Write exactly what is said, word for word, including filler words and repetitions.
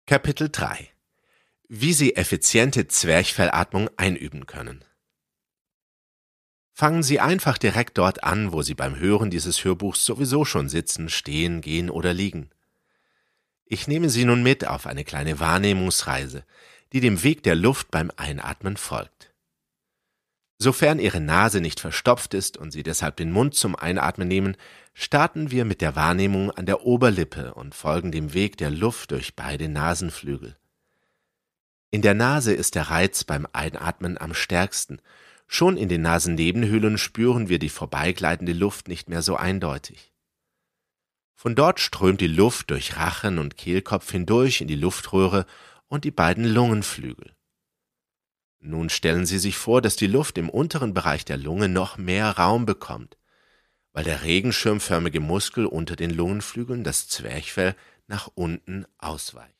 Kapitel drei: Wie Sie effiziente Zwerchfellatmung einüben können. Fangen Sie einfach direkt dort an, wo Sie beim Hören dieses Hörbuchs sowieso schon sitzen, stehen, gehen oder liegen. Ich nehme Sie nun mit auf eine kleine Wahrnehmungsreise, die dem Weg der Luft beim Einatmen folgt. Sofern Ihre Nase nicht verstopft ist und Sie deshalb den Mund zum Einatmen nehmen, starten wir mit der Wahrnehmung an der Oberlippe und folgen dem Weg der Luft durch beide Nasenflügel. In der Nase ist der Reiz beim Einatmen am stärksten. Schon in den Nasennebenhöhlen spüren wir die vorbeigleitende Luft nicht mehr so eindeutig. Von dort strömt die Luft durch Rachen und Kehlkopf hindurch in die Luftröhre und die beiden Lungenflügel. Nun stellen Sie sich vor, dass die Luft im unteren Bereich der Lunge noch mehr Raum bekommt, weil der regenschirmförmige Muskel unter den Lungenflügeln, das Zwerchfell, nach unten ausweicht.